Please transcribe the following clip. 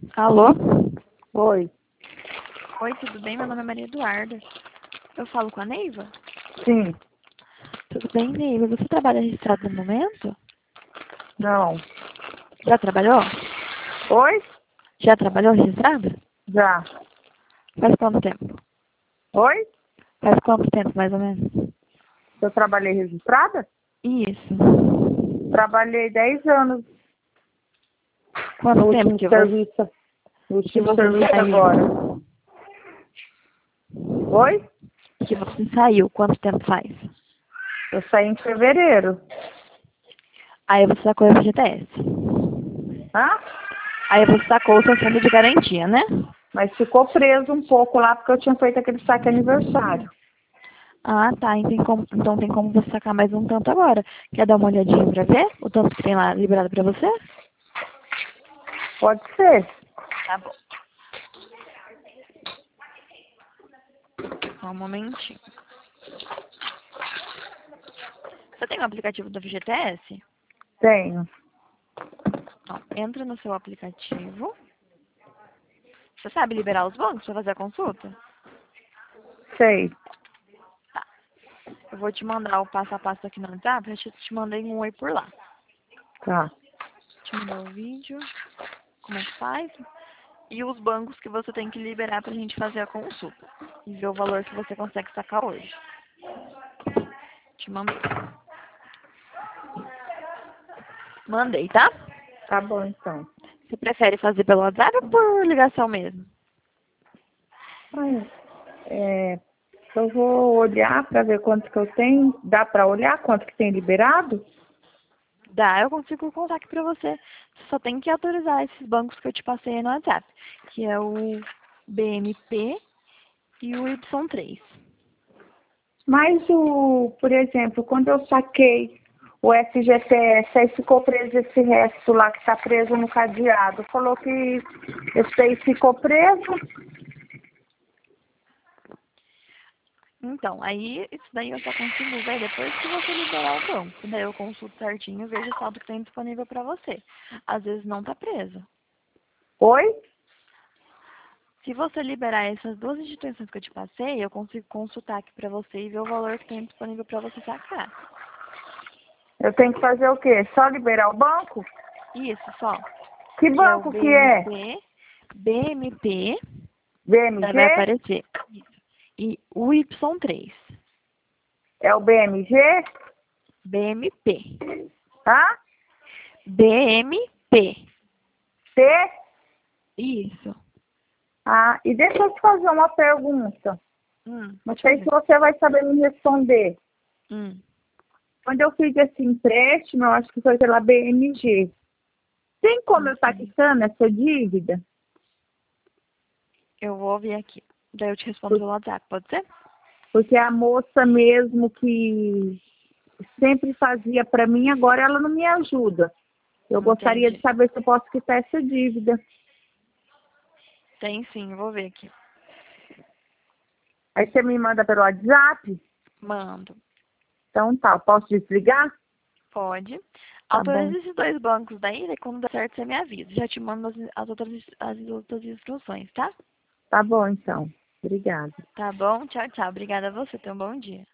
Alô? Oi. Oi, tudo bem? Meu nome é Maria Eduarda. Eu falo com a Neiva? Sim. Tudo bem, Neiva? Você trabalha registrado no momento? Não. Já trabalhou? Oi? Já trabalhou registrada? Já. Faz quanto tempo? Oi? Faz quanto tempo, mais ou menos? Eu trabalhei registrada? Isso. Trabalhei 10 anos Quanto no tempo último que você, serviço. No que último você serviço agora. saiu? Oi? Que você saiu? Quanto tempo faz? Eu saí em fevereiro. Aí você sacou o FGTS. Hã? Aí você sacou o seu fundo de garantia, né? Mas ficou preso um pouco lá porque eu tinha feito aquele saque aniversário. Ah, tá. Então tem como você sacar mais um tanto agora. Quer dar uma olhadinha pra ver o tanto que tem lá liberado pra você? Pode ser. Tá bom. Só um momentinho. Você tem o aplicativo do FGTS? Tenho. Ó, entra no seu aplicativo. Você sabe liberar os bancos para fazer a consulta? Sei. Tá. Eu vou te mandar o passo a passo aqui no WhatsApp. Eu te mandei um oi por lá. Tá. Te mandar o vídeo, como é que faz. E os bancos que você tem que liberar pra gente fazer a consulta. E ver o valor que você consegue sacar hoje. Te mandei. Mandei, tá? Tá bom, então. Você prefere fazer pelo WhatsApp ou por ligação mesmo? Ai, eu vou olhar para ver quanto que eu tenho. Dá para olhar quanto que tem liberado? Dá, eu consigo contar aqui pra você. Você só tem que autorizar esses bancos que eu te passei aí no WhatsApp. Que é o BMP e o Y3. Mas por exemplo, quando eu saquei o FGTS, aí ficou preso esse resto lá que está preso no cadeado. Falou que esse aí ficou preso. Então, aí isso daí eu só consigo ver depois que você liberar o banco. Daí eu consulto certinho e vejo o saldo que tem disponível pra você. Às vezes não tá preso. Oi? Se você liberar essas duas instituições que eu te passei, eu consigo consultar aqui pra você e ver o valor que tem disponível pra você sacar. Eu tenho que fazer o quê? Só liberar o banco? Isso, só. Que Que é o banco que é? BMP, daí BMG? vai aparecer. E o Y3. É o BMG? BMP. Hã? BMP. T? Isso. Ah, e deixa eu te fazer uma pergunta. Não Pode sei se fazer. você vai saber me responder. Hum. Quando eu fiz esse empréstimo, eu acho que foi pela BMG. Tem como eu estar Ok. quitando essa dívida? Eu vou ver aqui. Daí eu te respondo pelo WhatsApp, pode ser? Porque a moça mesmo que sempre fazia para mim, agora ela não me ajuda. Eu gostaria de Entendi. saber se eu posso quitar essa dívida. Tem sim, eu vou ver aqui. Aí você me manda pelo WhatsApp? Mando. Então tá, eu posso desligar? Pode. Tá bom. Autoriza esses dois bancos daí quando der certo você me avisa. Já te mando as outras instruções, tá? Tá bom então. Obrigada. Tá bom? Tchau, tchau. Obrigada a você. Tenha um bom dia.